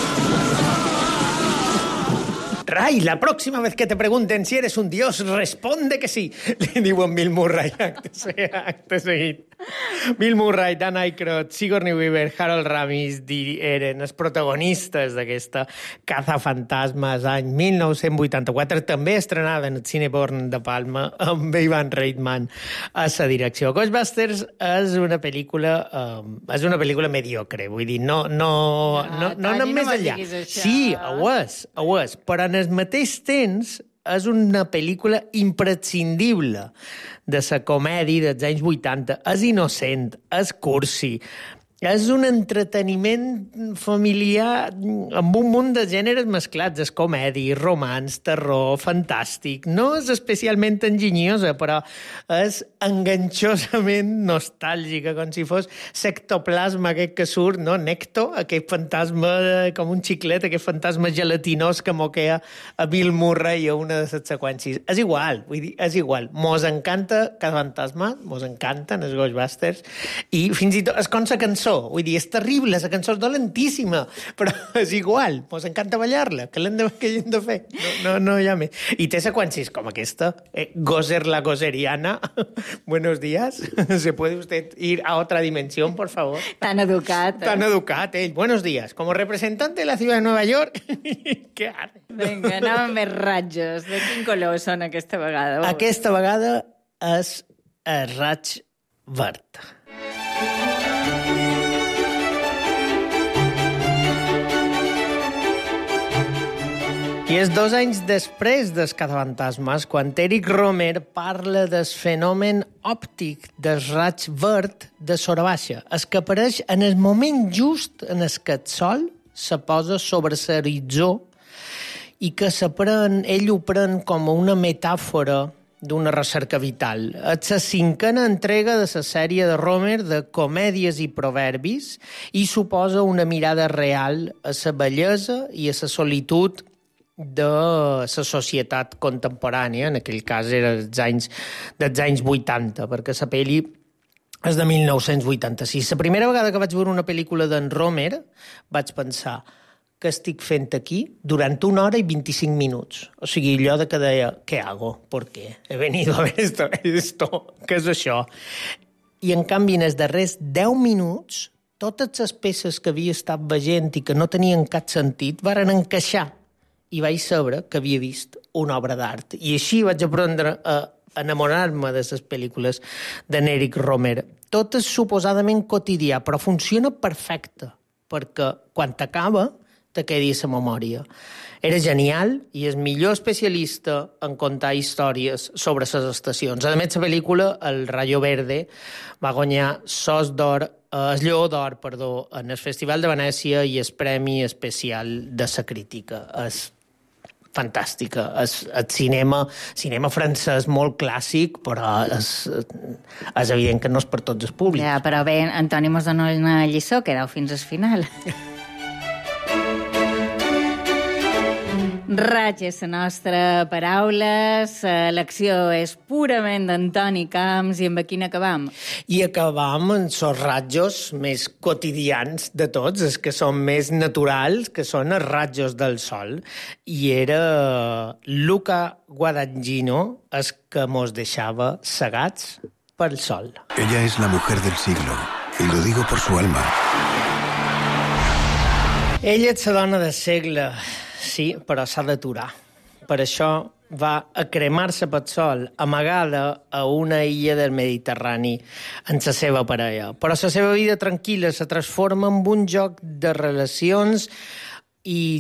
Ray, la próxima vez que te pregunten si eres un dios, responde que sí. Li diu en Bill Murray, acte, acte seguit. Bill Murray, Dan Aykroyd, Sigourney Weaver, Harold Ramis eren els protagonistes d'aquesta Cazafantasmes, any mil nou-cents vuitanta-quatre, també estrenada en el Cineborn de Palma, amb Ivan Reitman a la direcció. Ghostbusters és una pel·lícula um, és una pel·lícula mediocre, vull dir, no, no, no, no, no anem més enllà. Sí, ho és, ho és, però en el mateix temps és una pel·lícula imprescindible de la comèdia dels anys vuitanta. És innocent, és cursi, és un entreteniment familiar amb un munt de gèneres mesclats. És comèdia, romans, terror, fantàstic. No és especialment enginyosa, però és enganxosament nostàlgica, com si fos sectoplasma aquest que surt, no? Necto, aquest fantasma com un xiclet, aquest fantasma gelatinós que moquea a Bill Murray a una de les seqüències. És igual, vull dir, és igual. Mos encanta cada fantasma, mos encanten els Ghostbusters, i fins i tot és com la cançó. Vull dir, és terrible, la cançó és dolentíssima, però és igual, mos encanta ballar-la, que l'hem de, que hem de fer. No, no, no hi ha més. I té seqüències com aquesta, eh, Gozer la Gozeriana, buenos días, ¿se puede usted ir a otra dimensión, por favor? Tan educat. Eh? Tan educat, ell. Buenos días, como representante de la ciudad de Nueva York, què ara? Vinga, anem amb més ratges. De quin color són aquesta vegada? Oh. Aquesta vegada és el raig verd. I és dos anys després dels Cazafantasmes quan Eric Romer parla del fenomen òptic del raig verd de Sora Baixa, el que apareix en el moment just en el que el sol se posa sobre l'horitzó i que s'aprèn, ell ho pren com una metàfora d'una recerca vital. És la cinquena entrega de la sèrie de Romer de comèdies i proverbis i suposa una mirada real a la bellesa i a la solitud de la societat contemporània, en aquell cas era dels anys, dels anys vuitanta, perquè la pel·li és de mil nou-cents vuitanta-sis. La primera vegada que vaig veure una pel·lícula d'en Romer vaig pensar, què estic fent aquí durant una hora i vint-i-cinc minuts? O sigui, allò de que deia, què hago? ¿Por qué? He venido a ver esto, esto, què és això? I en canvi, en els darrers deu minuts, totes les peces que havia estat veient i que no tenien cap sentit varen encaixar i vaig saber que havia vist una obra d'art. I així vaig aprendre a enamorar-me de les pel·lícules d'en Eric Romer. Tot és suposadament quotidià, però funciona perfecte, perquè quan t'acaba te quedi a la memòria. Era genial i és millor especialista en contar històries sobre les estacions. A més, la pel·lícula, El Rayo Verde, va guanyar Sos d'Or, el Lleó d'Or, perdó, en el Festival de Venècia i el Premi Especial de la Crítica. És fantàstica. És el cinema, cinema francès molt clàssic, però és, és evident que no és per tots els públics. Ja, però bé, Antoni mos dona una lliçó, quedeu fins al final. Raig és la nostra paraula, l'acció és purament d'Antoni Camps, i amb quin acabam? I acabam amb els ratjos més quotidians de tots, els que són més naturals, que són els ratjos del sol. I era Luca Guadagnino el que mos deixava cegats pel sol. Ella es la mujer del siglo, y lo digo por su alma. Ella és la dona del segle, sí, però s'ha d'aturar. Per això va a cremar-se pel sol, amagada a una illa del Mediterrani amb la seva parella. Però la seva vida tranquil·la se transforma en un joc de relacions i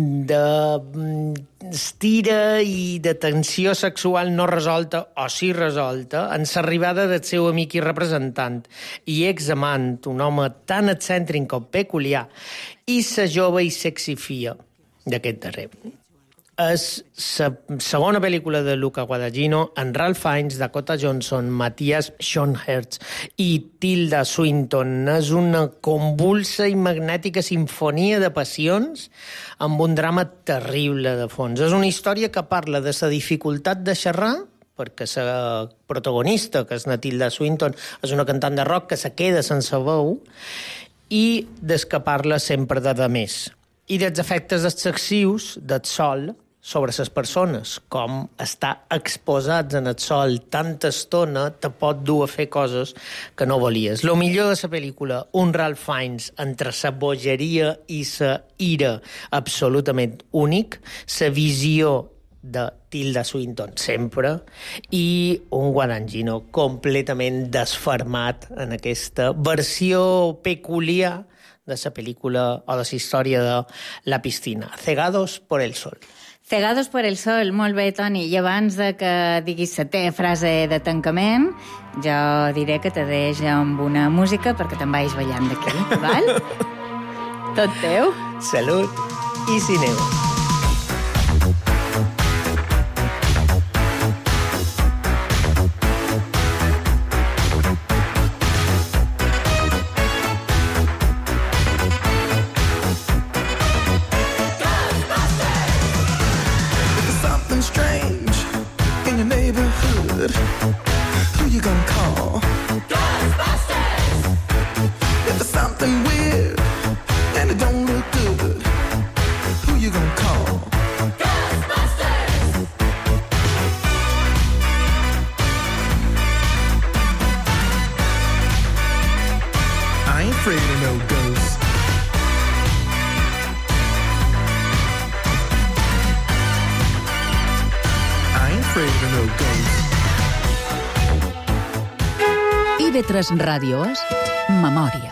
d'estira i de tensió sexual no resolta, o sí resolta, en l'arribada del seu amic i representant i examant, un home tan excèntric com peculiar, i la jove i sexy filla d'aquest darrer. És la segona pel·lícula de Luca Guadagnino, en Ralph Fiennes, Dakota Johnson, Matthias Schoenaerts i Tilda Swinton. És una convulsa i magnètica sinfonia de passions amb un drama terrible de fons. És una història que parla de la dificultat de xerrar, perquè la protagonista, que és na Tilda Swinton, és una cantant de rock que se queda sense veu, i des que parla sempre de demés. I dels efectes excessius del sol sobre les persones, com estar exposats en el sol tanta estona te pot dur a fer coses que no volies. Lo millor de la pel·lícula, un Ralph Fiennes entre la bogeria i la ira absolutament únic, la visió de Tilda Swinton sempre, i un Guadagnino completament desfermat en aquesta versió peculiar de la pel·lícula o de la història de La piscina. Cegados por el sol. Cegados por el sol, molt bé, Toni. I abans de que diguis la teva frase de tancament, jo diré que te deix amb una música perquè te'n vagis ballant d'aquí, val? Tot teu. Salut i cinema. Who you gonna call? Ghostbusters! If there's something weird and it don't look good, who you gonna call? Ghostbusters! I ain't afraid of no ghosts. I ain't afraid of no ghosts. I V tres Ràdio és Memòria.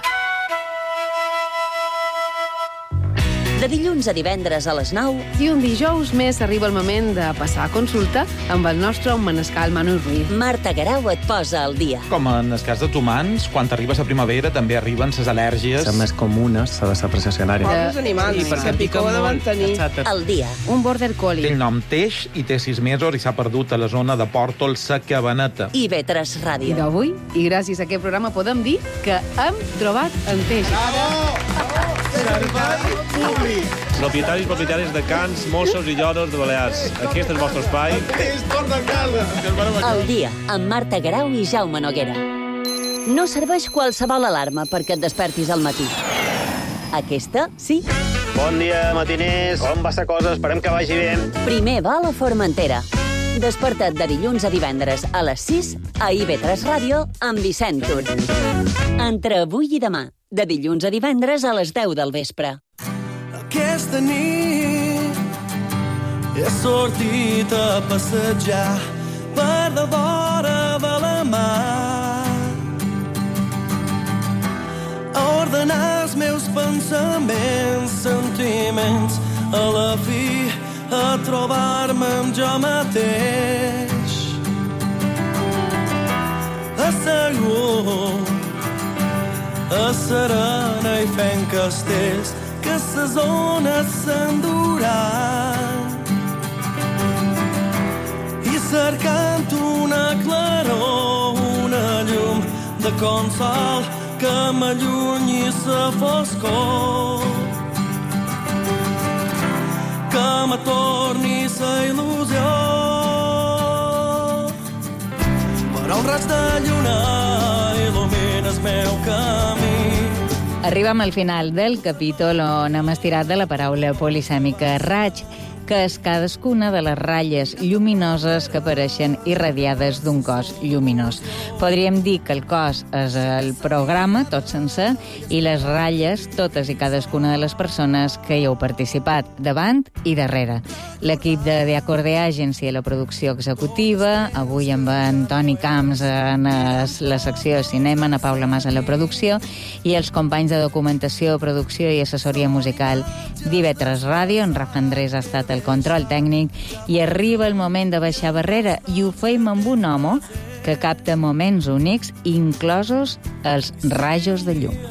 De dilluns a divendres a les nou. I un dijous més arriba el moment de passar a consulta amb el nostre manescal Manu Ruiz. Marta Guerau et posa al dia. Com en el cas dels humans, quan arriba la primavera també arriben les al·lèrgies. Les més comunes, la desapreciacionària. Els animals, que picó de mantenir. Al dia. Un border collie. Té el nom Teix i té sis mesos i s'ha perdut a la zona de Pòrtol, sa Cabaneta. I V tres Ràdio. I d'avui, i gràcies a aquest programa, podem dir que hem trobat en Teix. Bravo! Servei públic! Propietaris i propietaris de cans, mossos i lloros de Balears. Aquest és el vostre espai. És torn de casa! Al dia, amb Marta Guerau i Jaume Noguera. No serveix qualsevol alarma perquè et despertis al matí. Aquesta, sí. Bon dia, matiners. Com va la cosa? Esperem que vagi bé. Primer vol a Formentera. Desperta't de dilluns a divendres a les sis a I V tres Ràdio amb Vicent Tur. Entre avui i demà, de dilluns a divendres a les deu del vespre. Aquesta nit he sortit a passejar per la vora de la mar, a ordenar els meus pensaments, sentiments, a la fi a trobar-me amb jo mateix. Assegut a serena i fent castells que ses ones s'enduran i cercant una claror, una llum de consol que m'allunyi sa foscor, que me torni sa il·lusió. Però un raig de lluna il·lumina el meu camí. Arribem al final del capítol on hem estirat de la paraula polisèmica raig, que és cadascuna de les ratlles lluminoses que apareixen irradiades d'un cos lluminós. Podríem dir que el cos és el programa, tot sencer, i les ratlles, totes i cadascuna de les persones que hi heu participat, davant i darrere. L'equip de The Acorde Agency a la producció executiva, avui amb en Toni Camps en la secció de cinema, na Paula Mas a la producció, i els companys de documentació, producció i assessoria musical d'I V tres Ràdio, en Rafa Andrés ha estat el control tècnic, i arriba el moment de baixar barrera, i ho feim amb un home que capta moments únics, inclosos els rajos de llum.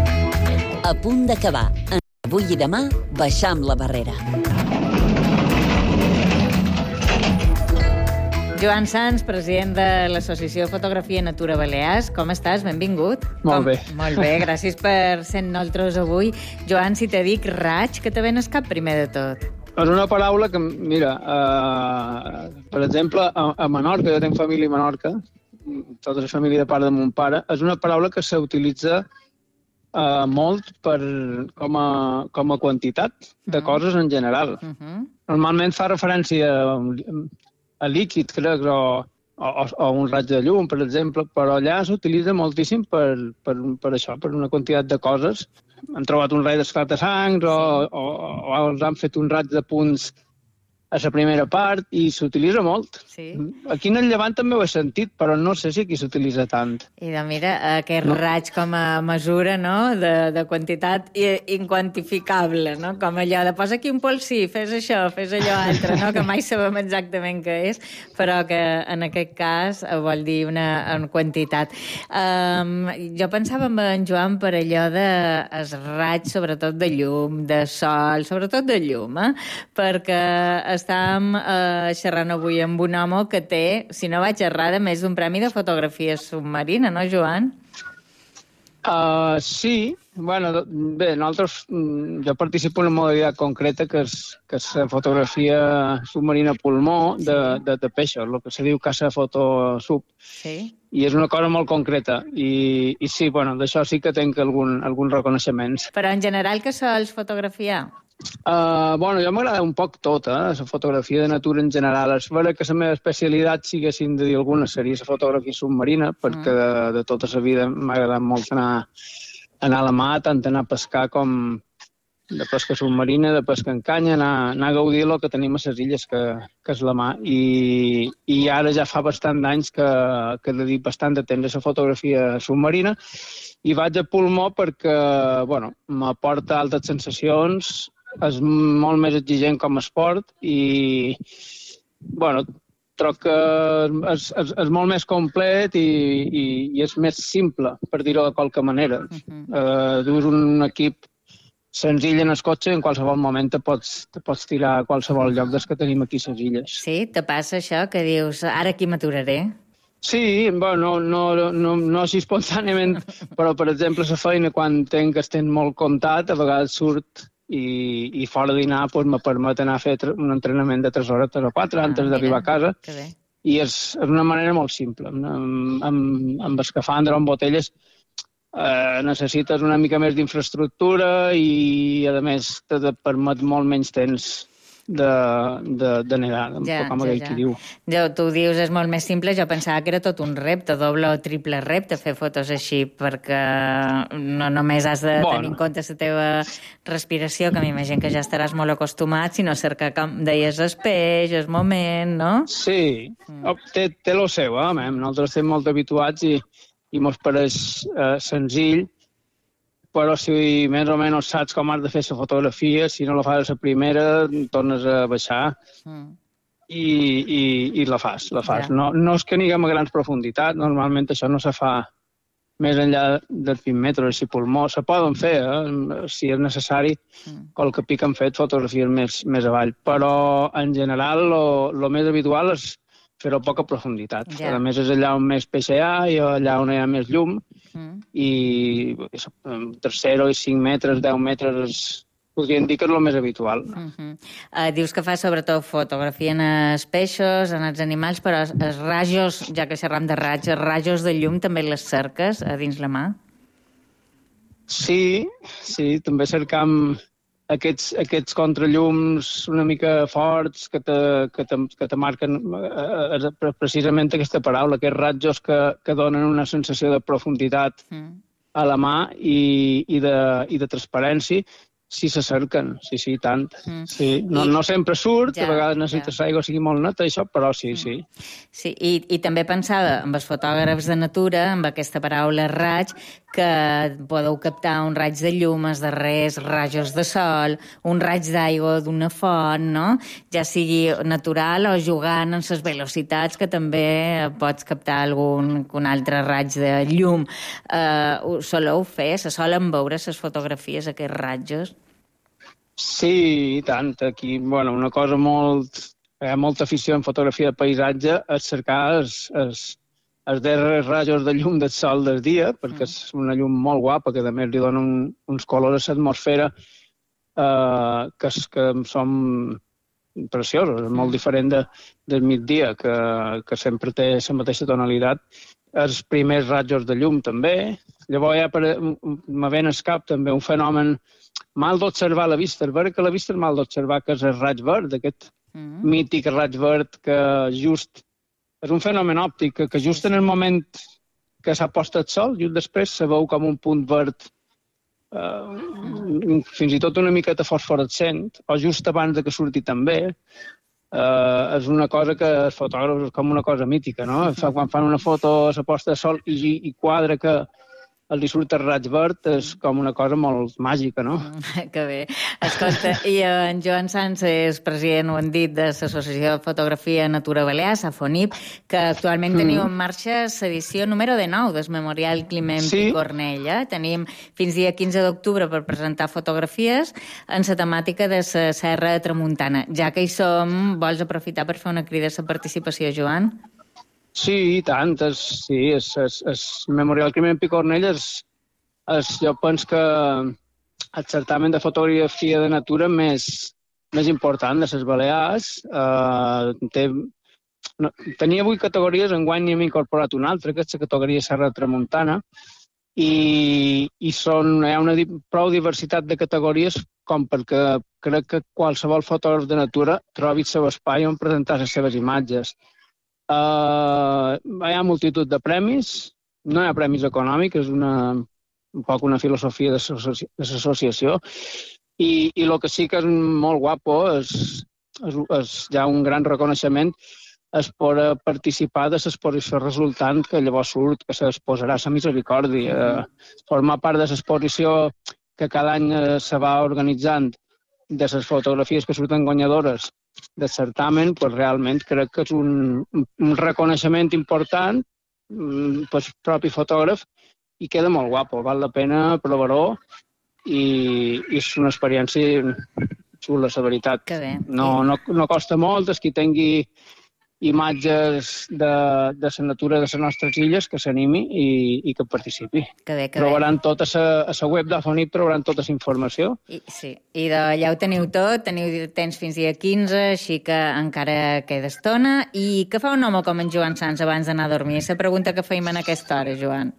A punt d'acabar. Avui i demà, baixam la barrera. Joan Sans, president de l'Associació Fotografia Natura Balears. Com estàs? Benvingut. Molt bé. Com... Molt bé, gràcies per ser nosaltres avui. Joan, si te dic raig, que te ven el cap primer de tot? És una paraula que, mira, uh, per exemple, a, a Menorca, jo tinc família a Menorca, tota la família de part de mon pare, és una paraula que s'utilitza uh, molt per, com, a, com a quantitat de coses en general. Uh-huh. Normalment fa referència a, a líquid, crec, o, o, o un raig de llum, per exemple, però allà s'utilitza moltíssim per, per, per això, per una quantitat de coses. Han trobat un raig d'esclata-sangs o, o, o els han fet un raig de punts a la primera part i s'utilitza molt. Sí. Aquí en el Llevant també ho he sentit, però no sé si aquí s'utilitza tant. I de mira, aquest No. raig com a mesura, no?, de, de quantitat i- inquantificable, no? Com allò de posa aquí un polsí, fes això, fes allò altre, no?, que mai sabem exactament què és, però que en aquest cas vol dir una, una quantitat. Um, jo pensava en en Joan per allò de es raig, sobretot de llum, de sol, sobretot de llum, eh? Perquè estàvem eh, xerrant avui amb un home que té, si no vaig errada, més d'un premi de fotografia submarina, no, Joan? Uh, sí, bueno, do- bé, nosaltres, mm, jo participo en una modalitat concreta que és, que és la fotografia submarina pulmó de, de, de peixos, el que se diu caça fotosub. Sí. I és una cosa molt concreta. I, i sí, bueno, d'això sí que tinc algun, alguns reconeixements. Però en general que sols fotografiar? Uh, bueno, jo m'agrada un poc tot, eh? La fotografia de natura en general. És vera que la meva especialitat, si haguéssim de dir alguna, seria la fotografia submarina, perquè de, de tota la vida m'ha agradat molt anar, anar a la mà, tant anar a pescar com de pesca submarina, de pesca en canya, anar, anar a gaudir el que tenim a les illes, que, que és la mà. I, I ara ja fa bastant d'anys que, que dedico bastant de temps a la fotografia submarina i vaig a pulmó perquè, bueno, m'aporta altes sensacions, és molt més exigent com a esport i, bueno, troc que és, és, és molt més complet i, i, i és més simple, per dir-ho de qualque manera. Uh-huh. Uh, dus un equip senzill en el cotxe, en qualsevol moment te pots, te pots tirar a qualsevol lloc des que tenim aquí a les illes. Sí, te passa això que dius, ara aquí m'aturaré? Sí, bueno, no, no, no, no així espontàniament, però, per exemple, la feina, quan tenc que estem molt comptat, a vegades surt i, i fora de dinar pues, me permet anar a fer un entrenament de tres hores, tres o quatre, antes Ah, d'arribar a casa. Que bé. I és, és una manera molt simple. Amb, amb, amb escafandra o amb botelles eh, necessites una mica més d'infraestructura i, a més, te permet molt menys temps de, de, de nedar, Ja, com ja, aquell ja. qui diu. Jo, tu dius és molt més simple, jo pensava que era tot un repte, doble o triple repte fer fotos així, perquè no només has de Bueno. tenir en compte la teva respiració, que m'imagino que ja estaràs molt acostumat, sinó cercar, com deies, el peix, el moment, no? Sí, mm. té, té lo seu, eh, mem. Nosaltres estem molt habituats i, i mos pareix eh, senzill, però si més o menys saps com has de fer la fotografia, si no la fas a la primera, tornes a baixar Mm. i, i, i la fas, la fas. Ja. No, no és que aniguem a grans profunditats, normalment això no se fa més enllà dels vint metres, així pulmó. Se poden fer, eh? Si és necessari, Mm. qual que pic han fet fotografies més, més avall. Però, en general, el més habitual és fer-ho a poca profunditat. Ja. A més, és allà on més peix hi ha i allà on hi ha més llum. Mm. I tercero i cinc metres, deu metres, és, podríem dir que és el més habitual. Uh -huh. uh, dius que fas sobretot fotografia en els peixos, en els animals, però els, els rajos, ja que xerram de raig, els rajos de llum també les cerques a dins la mà? Sí, sí, també cercam aquests, aquests contrallums una mica forts que te, que te, que te marquen eh, eh, precisament aquesta paraula, aquests ratjos que, que donen una sensació de profunditat Mm. a la mà i, i, de, i de transparència, sí se cerquen, sí, sí, tant. Mm. Sí. No, I- no sempre surt, Ja, a vegades necessites ja. aigua sigui molt neta, això, però sí, sí. Sí, i, i també pensava amb els fotògrafs de natura, amb aquesta paraula raig, que podeu captar un raig de llum, els darrers rajos de sol, un raig d'aigua d'una font, no? Ja sigui natural o jugant amb les velocitats, que també pots captar algun un altre raig de llum. Uh, ho soleu fer? Se solen veure les fotografies, aquests ratjos? Sí, i tant. Aquí, bueno, una cosa molt hi ha molta afició en fotografia de paisatge, és cercar els, els, els darrers rajos de llum del sol del dia, perquè és una llum molt guapa, que a més li dona un, uns colors a l'atmosfera eh, que, que són preciosos, és molt diferent de, del migdia, que, que sempre té la mateixa tonalitat. Els primers rajos de llum també. Llavors ja me ve en el cap també un fenomen mal d'observar la vista. És vera que la vista és mal d'observar, que és el raig verd, aquest mm. mític raig verd que just... És un fenomen òptic, que, que just en el moment que s'ha posat el sol, just després se veu com un punt verd, eh, fins i tot una miqueta fosforescent, o just abans de que surti també. Uh, és una cosa que els fotògrafs és com una cosa mítica, no? Quan fan una foto a la posta de sol i, i quadra que li surt el raig verd, és com una cosa molt màgica, no? Que bé. Escolta, i en Joan Sans és president, ho han dit, de l'Associació de Fotografia Natura Balears, a FONIP, que actualment mm. teniu en marxa l'edició número dinou del Memorial Climent sí. Picornell. Eh? Tenim fins dia quinze d'octubre per presentar fotografies en la temàtica de la Serra de Tramuntana. Ja que hi som, vols aprofitar per fer una crida a la participació, Joan? Sí, i tant. És, sí, és, és, és Memorial Climent Picornell és, és, jo penso que el certamen de fotografia de natura més, més important de les Balears. Uh, té, no, tenia vuit categories, enguany n'hi hem incorporat una altra, que és la categoria Serra Tramuntana, i, i són, hi ha una di prou diversitat de categories com perquè crec que qualsevol fotògraf de natura trobi el seu espai on presentar les seves imatges. Uh, hi ha multitud de premis, no hi ha premis econòmics, és una, un poc una filosofia de l'associació, i, i el que sí que és molt guapo és, és, és ja un gran reconeixement és poder participar de l'exposició resultant que llavors surt, que s'exposarà a la Misericòrdia, uh, formar part de l'exposició que cada any uh, se va organitzant de les fotografies que surten guanyadores de certamen, pues realment crec que és un, un reconeixement important pel propi fotògraf i queda molt guapo, val la pena provar-ho i, i és una experiència xula, la veritat. Que bé. No, no, no costa molt, és qui tingui imatges de, de la natura de les nostres illes, que s'animi i, i que participi. Que bé, que trobaran bé. Tot a la web de FONIP, trobaran tota la informació. I, sí, i d'allà ho teniu tot, teniu temps fins dia quinze, així que encara queda estona. I què fa un home com en Joan Sans abans d'anar a dormir? La pregunta que feim en aquesta hora, Joan.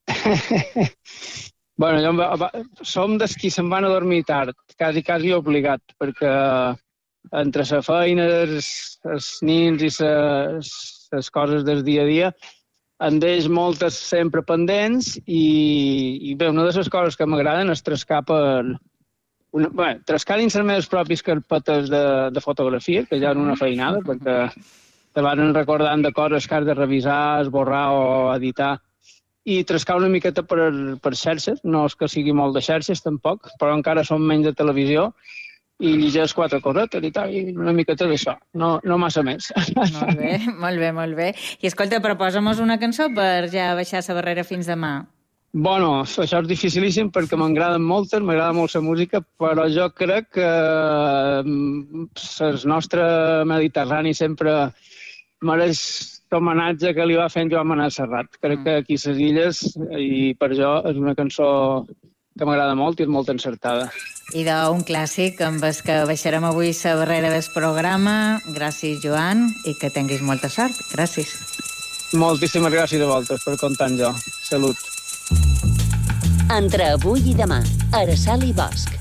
bueno, jo, som dels qui se'n van a dormir tard, quasi, quasi obligat, perquè entre la feina, els, els nins i les, les coses del dia a dia, en deix moltes sempre pendents i, i bé, una de les coses que m'agraden és trascar per... Una, bé, trascar dins les meves pròpies carpetes de, de fotografia, que ja és una feinada, perquè te van recordant de coses que has de revisar, esborrar o editar, i trascar una miqueta per, per xarxes, no és que sigui molt de xarxes tampoc, però encara som menys de televisió, i llegeix quatre cosetes i tal, i una miqueta d'això, no, no massa més. Molt bé, molt bé, molt bé. I escolta, proposa'm-nos una cançó per ja baixar la barrera fins demà. Bueno, això és dificilíssim perquè m'agraden moltes, m'agrada molt la música, però jo crec que el nostre Mediterrani sempre mereix l'homenatge que li va fer en Joan Manel Serrat. Crec que aquí a les illes, i per jo és una cançó que m'agrada molt i és molt encertada. I d'un clàssic amb el que baixarem avui la barrera del programa. Gràcies, Joan, i que tinguis molta sort. Gràcies. Moltíssimes gràcies a vosaltres per comptar amb jo. Salut. Entre avui i demà, Araceli Bosch.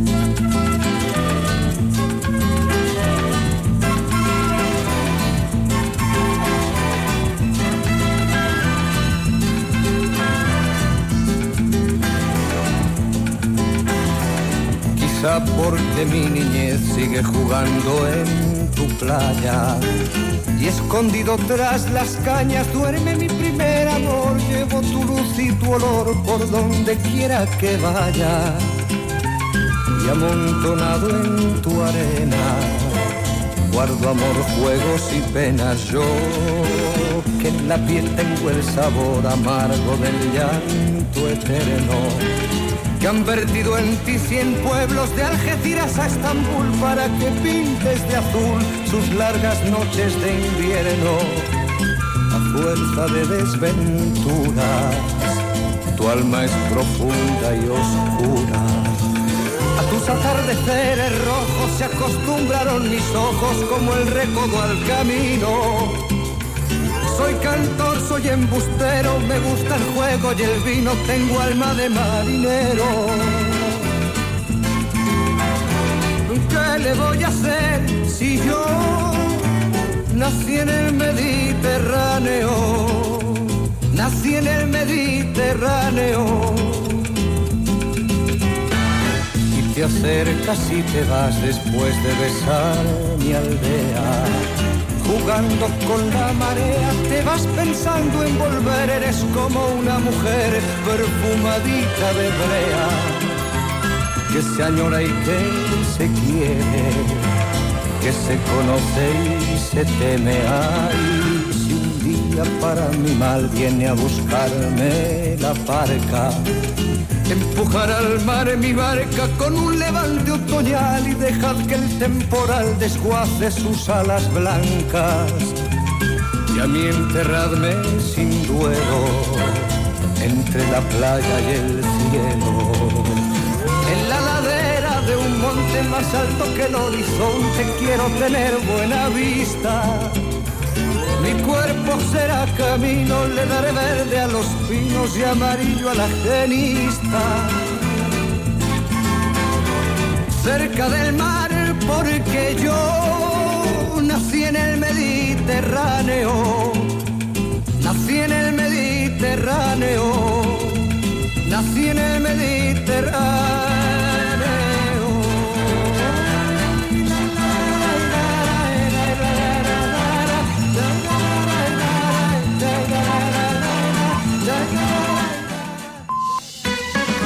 Quizá porque mi niñez sigue jugando en tu playa y escondido tras las cañas duerme mi primer amor. Llevo tu luz y tu olor por donde quiera que vaya y amontonado en tu arena guardo amor, juegos y penas. Yo que en la piel tengo el sabor amargo del llanto eterno. que han vertido en ti cien pueblos de Algeciras a Estambul para que pintes de azul sus largas noches de invierno a fuerza de desventuras. Tu alma es profunda y oscura. A tus atardeceres rojos se acostumbraron mis ojos como el recodo al camino. Soy cantor, soy embustero, me gusta el juego y el vino, tengo alma de marinero. ¿Qué le voy a hacer si yo nací en el Mediterráneo? Nací en el Mediterráneo. Y te acercas y te vas después de besar mi aldea. Jugando con la marea, te vas pensando en volver, eres como una mujer perfumadita de brea, que se añora y que se quiere, que se conoce y se teme. Ay, si un día para mi mal viene a buscarme la barca, empujar al mar mi barca con un levante otoñal y dejad que el temporal desguace sus alas blancas. Y a mí enterradme sin duelo entre la playa y el cielo. En la ladera de un monte más alto que el horizonte quiero tener buena vista. Mi cuerpo será camino, le daré verde a los pinos y amarillo a la genista. Cerca del mar porque yo nací en el Mediterráneo. Nací en el Mediterráneo. Nací en el Mediterráneo.